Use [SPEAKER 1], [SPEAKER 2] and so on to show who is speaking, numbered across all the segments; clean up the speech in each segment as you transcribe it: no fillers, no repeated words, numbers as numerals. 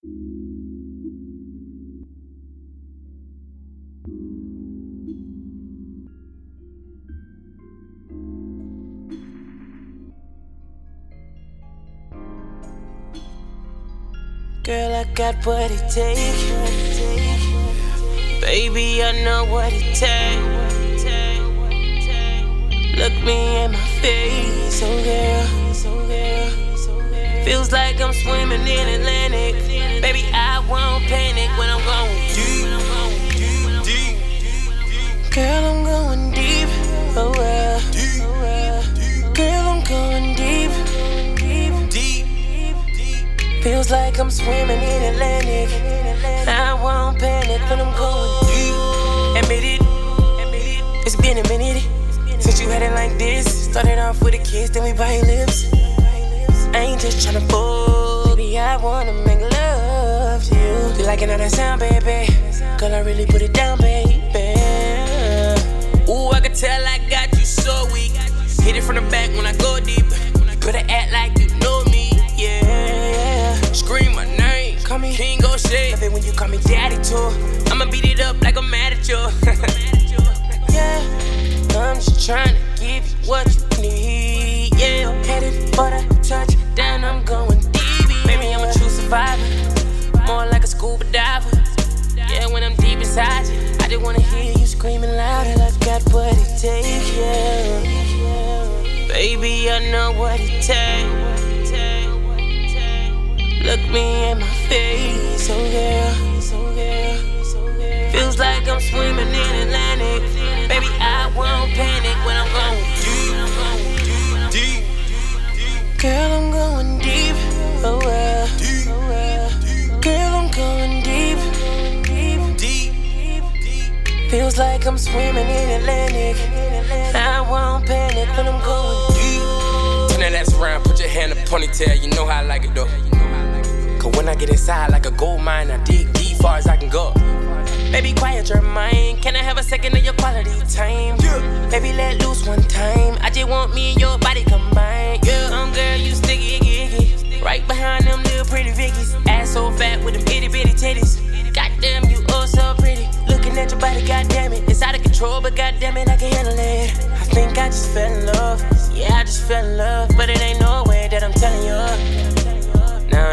[SPEAKER 1] Girl, I got what it takes. Baby, I know what it takes. Look me in my face, oh girl. Feels like I'm swimming in Atlantic. Baby, I won't panic when I'm going deep. Girl, I'm going deep, oh well. Girl, I'm going deep. Feels like I'm swimming in Atlantic. I won't panic when I'm going deep. Admit it, it's been a minute since you had it like this. Started off with a kiss, then we bite lips. I ain't just tryna fool, baby, I wanna make love to you. You liking how that sound, baby? Girl, I really put it down, baby. Ooh, I can tell I got you so weak. Hit it from the back when I go deep. You better act like you know me, yeah. Scream my name, call me King O'Shea. Love it when you call me daddy too. I'ma beat it up like I'm mad at you. Yeah, I'm just trying to give you what you need. Yeah, headed for the touchdown, I'm going deep. Baby, I'm a true survivor, more like a scuba diver. Yeah, when I'm deep inside you, I just wanna hear you screaming louder. I got what it takes, yeah. Baby, I know what it takes. Look me in my face, oh girl. Feels like I'm swimming in Atlantic. Baby, I won't panic when I'm going deep. Girl, I'm going deep, oh well. Girl, I'm going deep. Feels like I'm swimming in Atlantic. I won't panic when I'm going deep.
[SPEAKER 2] Turn that ass around, put your hand in the ponytail, you know how I like it though. Cause when I get inside like a gold mine, I dig deep far as I can go.
[SPEAKER 1] Baby, quiet your mind. Can I have a second of your quality time? Yeah. Baby, let loose one time. I just want me and your body combined. Yeah, girl, you sticky, icky. Right behind them little pretty Vickies. Ass so fat with them itty bitty titties. Goddamn, you oh so pretty. Looking at your body, goddamn it. It's out of control, but goddamn it, I can handle it. I think I just fell in love. Yeah, I just fell in love, but it ain't no way that I'm telling you. No.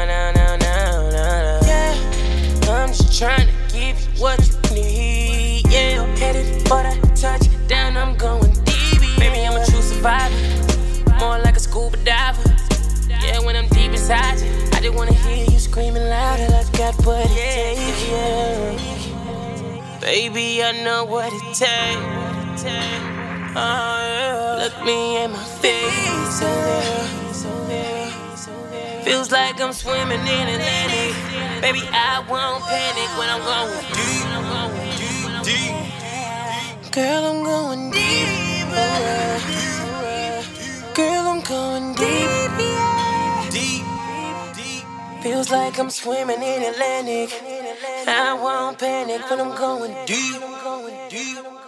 [SPEAKER 1] Yeah, I'm just trying to give you what you need. Yeah, headed for the touchdown, I'm going deep. Baby, I'm a true survivor, more like a scuba diver. Yeah, when I'm deep inside you, I just wanna hear you screaming louder. I got what it takes, yeah. Baby, I know what it takes. Oh, yeah. Look me in my face, oh, yeah. Feels like I'm swimming in Atlantic. Baby, I won't panic when I'm going deep. Girl, I'm going deep. Oh, yeah. Girl, I'm going deep. Feels like I'm swimming in Atlantic. I won't panic when I'm going deep.